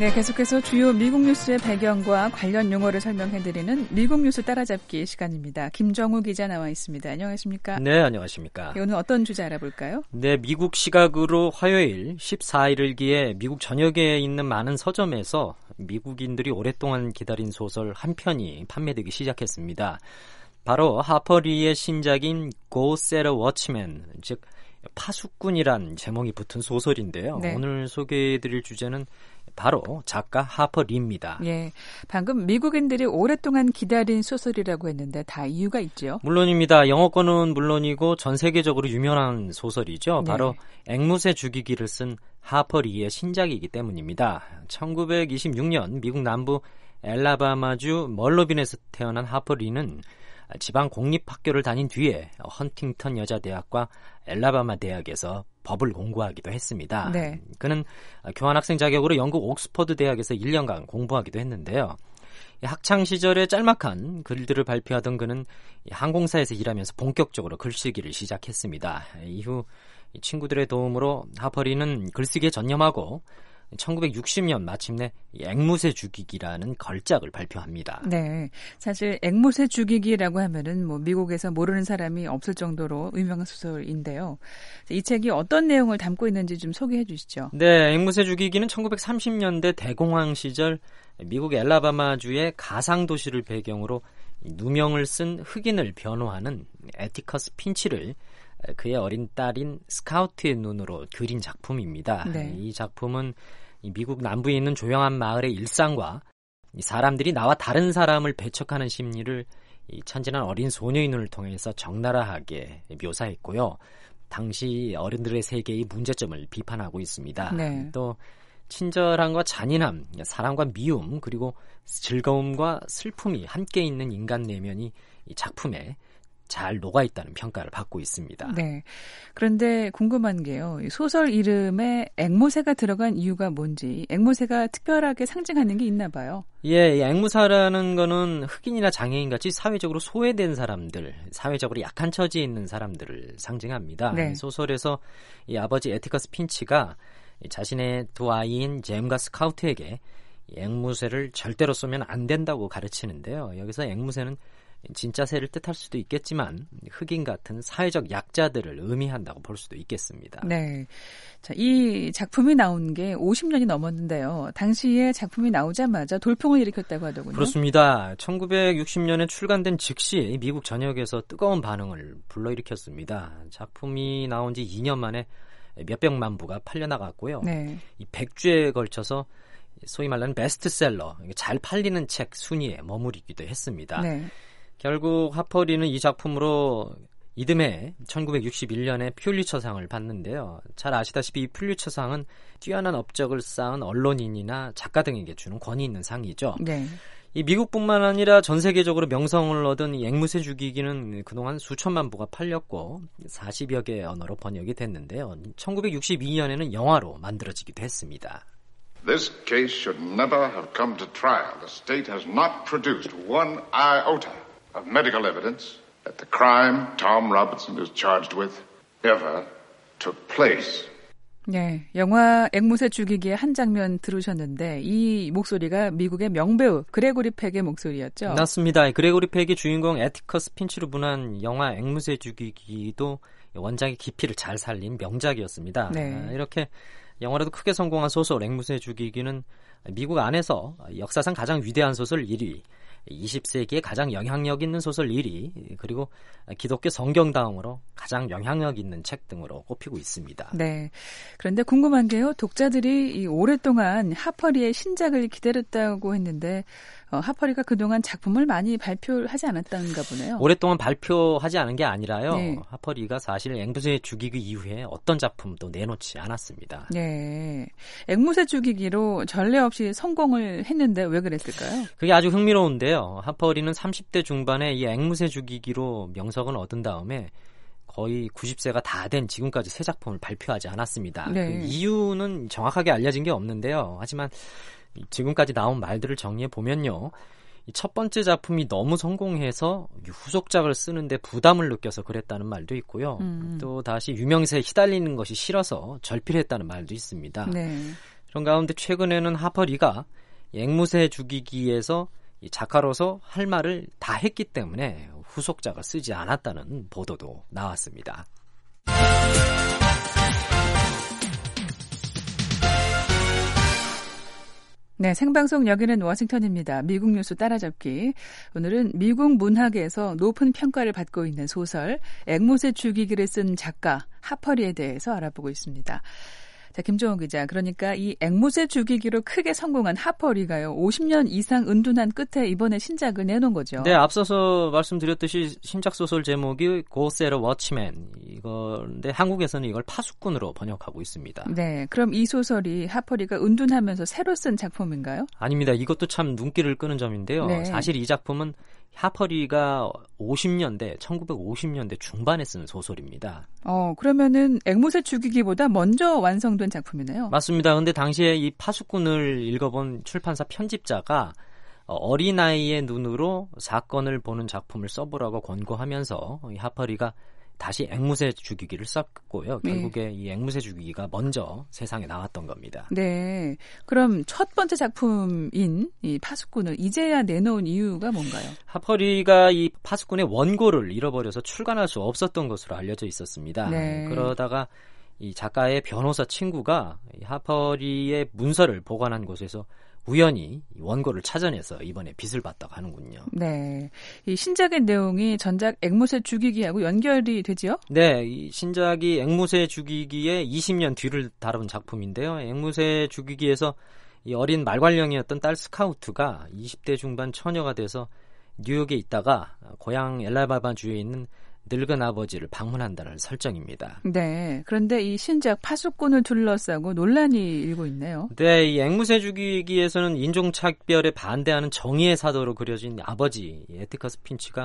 네, 계속해서 주요 미국 뉴스의 배경과 관련 용어를 설명해드리는 미국 뉴스 따라잡기 시간입니다. 김정우 기자 나와 있습니다. 안녕하십니까? 네, 안녕하십니까? 오늘 어떤 주제 알아볼까요? 네, 미국 시각으로 화요일 14일을 기해 미국 전역에 있는 많은 서점에서 미국인들이 오랫동안 기다린 소설 한 편이 판매되기 시작했습니다. 바로 하퍼리의 신작인 Go Set a Watchman, 즉 파수꾼이란 제목이 붙은 소설인데요. 네. 오늘 소개해드릴 주제는 바로 작가 하퍼 리입니다. 예, 방금 미국인들이 오랫동안 기다린 소설이라고 했는데 다 이유가 있죠? 물론입니다. 영어권은 물론이고 전 세계적으로 유명한 소설이죠. 네. 바로 앵무새 죽이기를 쓴 하퍼 리의 신작이기 때문입니다. 1926년 미국 남부 엘라바마주 멀로빈에서 태어난 하퍼 리는 지방 공립학교를 다닌 뒤에 헌팅턴 여자대학과 엘라바마 대학에서 법을 공부하기도 했습니다. 네. 그는 교환학생 자격으로 영국 옥스퍼드 대학에서 1년간 공부하기도 했는데요. 학창 시절에 짤막한 글들을 발표하던 그는 항공사에서 일하면서 본격적으로 글쓰기를 시작했습니다. 이후 친구들의 도움으로 하퍼리는 글쓰기에 전념하고 1960년 마침내 앵무새 죽이기라는 걸작을 발표합니다. 네, 사실 앵무새 죽이기라고 하면은 뭐 미국에서 모르는 사람이 없을 정도로 유명한 소설인데요. 이 책이 어떤 내용을 담고 있는지 좀 소개해 주시죠. 네, 앵무새 죽이기는 1930년대 대공황 시절 미국 엘라바마주의 가상 도시를 배경으로 누명을 쓴 흑인을 변호하는 에티커스 핀치를 그의 어린 딸인 스카우트의 눈으로 그린 작품입니다. 네. 이 작품은 미국 남부에 있는 조용한 마을의 일상과 사람들이 나와 다른 사람을 배척하는 심리를 천진한 어린 소녀의 눈을 통해서 적나라하게 묘사했고요. 당시 어른들의 세계의 문제점을 비판하고 있습니다. 네. 또 친절함과 잔인함, 사랑과 미움, 그리고 즐거움과 슬픔이 함께 있는 인간 내면이 이 작품에 잘 녹아있다는 평가를 받고 있습니다. 네. 그런데 궁금한 게요. 소설 이름에 앵무새가 들어간 이유가 뭔지, 앵무새가 특별하게 상징하는 게 있나 봐요. 예, 이 앵무새라는 거는 흑인이나 장애인같이 사회적으로 소외된 사람들, 사회적으로 약한 처지에 있는 사람들을 상징합니다. 네. 소설에서 이 아버지 에티커스 핀치가 자신의 두 아이인 잼과 스카우트에게 앵무새를 절대로 쏘면 안 된다고 가르치는데요. 여기서 앵무새는 진짜 새를 뜻할 수도 있겠지만 흑인 같은 사회적 약자들을 의미한다고 볼 수도 있겠습니다. 네. 자, 이 작품이 나온 게 50년이 넘었는데요. 당시에 작품이 나오자마자 돌풍을 일으켰다고 하더군요. 그렇습니다. 1960년에 출간된 즉시 미국 전역에서 뜨거운 반응을 불러일으켰습니다. 작품이 나온 지 2년 만에 몇백만 부가 팔려나갔고요. 네. 이 100주에 걸쳐서 소위 말하는 베스트셀러, 잘 팔리는 책 순위에 머무르기도 했습니다. 네. 결국 하퍼리는 이 작품으로 이듬해 1961년에 퓰리처상을 받는데요. 잘 아시다시피 이 퓰리처상은 뛰어난 업적을 쌓은 언론인이나 작가 등에게 주는 권위 있는 상이죠. 네. 이 미국뿐만 아니라 전 세계적으로 명성을 얻은 이 앵무새 죽이기는 그동안 수천만 부가 팔렸고 40여 개의 언어로 번역이 됐는데요. 1962년에는 영화로 만들어지기도 했습니다. This case should never have come to trial. The state has not produced one iota of medical evidence that the crime Tom Robinson is charged with ever took place. 네, 영화 앵무새 죽이기의 한 장면 들으셨는데 이 목소리가 미국의 명배우 그레고리 팩의 목소리였죠? 맞습니다. 그레고리 팩이 주인공 에티커스 핀치로 분한 영화 앵무새 죽이기도 원작의 깊이를 잘 살린 명작이었습니다. 네. 이렇게 영화로도 크게 성공한 소설 앵무새 죽이기는 미국 안에서 역사상 가장 위대한 소설 1위, 20세기에 가장 영향력 있는 소설 1위, 그리고 기독교 성경 다음으로 가장 영향력 있는 책 등으로 꼽히고 있습니다. 네. 그런데 궁금한 게요. 독자들이 오랫동안 하퍼리의 신작을 기다렸다고 했는데 하퍼리가 그동안 작품을 많이 발표하지 않았다는가 보네요. 오랫동안 발표하지 않은 게 아니라요. 네. 하퍼리가 사실 앵무새 죽이기 이후에 어떤 작품도 내놓지 않았습니다. 네. 앵무새 죽이기로 전례 없이 성공을 했는데 왜 그랬을까요? 그게 아주 흥미로운데요. 하퍼리는 30대 중반에 이 앵무새 죽이기로 명성을 얻은 다음에 거의 90세가 다 된 지금까지 새 작품을 발표하지 않았습니다. 네. 그 이유는 정확하게 알려진 게 없는데요. 하지만 지금까지 나온 말들을 정리해 보면요. 첫 번째 작품이 너무 성공해서 후속작을 쓰는데 부담을 느껴서 그랬다는 말도 있고요. 또 다시 유명세에 휘달리는 것이 싫어서 절필했다는 말도 있습니다. 네. 그런 가운데 최근에는 하퍼리가 앵무새 죽이기에서 이 작가로서 할 말을 다 했기 때문에 후속작을 쓰지 않았다는 보도도 나왔습니다. 네, 생방송 여기는 워싱턴입니다. 미국 뉴스 따라잡기. 오늘은 미국 문학에서 높은 평가를 받고 있는 소설 앵무새 죽이기를 쓴 작가 하퍼리에 대해서 알아보고 있습니다. 자, 김종호 기자. 그러니까 이 앵무새 죽이기로 크게 성공한 하퍼리가요. 50년 이상 은둔한 끝에 이번에 신작을 내놓은 거죠. 네, 앞서서 말씀드렸듯이 신작 소설 제목이 Go Set a Watchman. 이건데 한국에서는 이걸 파수꾼으로 번역하고 있습니다. 네, 그럼 이 소설이 하퍼리가 은둔하면서 새로 쓴 작품인가요? 아닙니다. 이것도 참 눈길을 끄는 점인데요. 네. 사실 이 작품은 하퍼리가 1950년대 중반에 쓴 소설입니다. 그러면은 앵무새 죽이기보다 먼저 완성된 작품이네요. 맞습니다. 근데 당시에 이 파수꾼을 읽어본 출판사 편집자가 어린아이의 눈으로 사건을 보는 작품을 써보라고 권고하면서 이 하퍼리가 다시 앵무새 죽이기를 썼고요. 결국에 이 앵무새 죽이기가 먼저 세상에 나왔던 겁니다. 네. 그럼 첫 번째 작품인 이 파수꾼을 이제야 내놓은 이유가 뭔가요? 하퍼리가 이 파수꾼의 원고를 잃어버려서 출간할 수 없었던 것으로 알려져 있었습니다. 네. 그러다가 이 작가의 변호사 친구가 이 하퍼리의 문서를 보관한 곳에서 우연히 원고를 찾아내서 이번에 빚을 봤다고 하는군요. 네, 이 신작의 내용이 전작 앵무새 죽이기하고 연결이 되지요? 네, 이 신작이 앵무새 죽이기의 20년 뒤를 다룬 작품인데요. 앵무새 죽이기에서 이 어린 말괄령이었던 딸 스카우트가 20대 중반 처녀가 돼서 뉴욕에 있다가 고향 엘라바마주에 있는 늙은 아버지를 방문한다는 설정입니다. 네, 그런데 이 신작 파수꾼을 둘러싸고 논란이 일고 있네요. 네, 이 앵무새 죽이기에서는 인종차별에 반대하는 정의의 사도로 그려진 아버지 에티커스 핀치가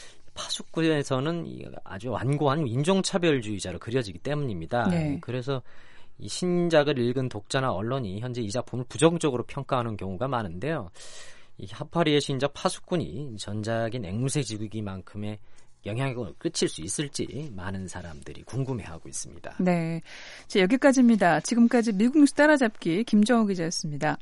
파수꾼에서는 아주 완고한 인종차별주의자로 그려지기 때문입니다. 네. 그래서 이 신작을 읽은 독자나 언론이 현재 이 작품을 부정적으로 평가하는 경우가 많은데요. 이 하퍼리의 신작 파수꾼이 전작인 앵무새 죽이기만큼의 영향력을 끼칠 수 있을지 많은 사람들이 궁금해하고 있습니다. 네, 자, 여기까지입니다. 지금까지 미국 뉴스 따라잡기 김정호 기자였습니다.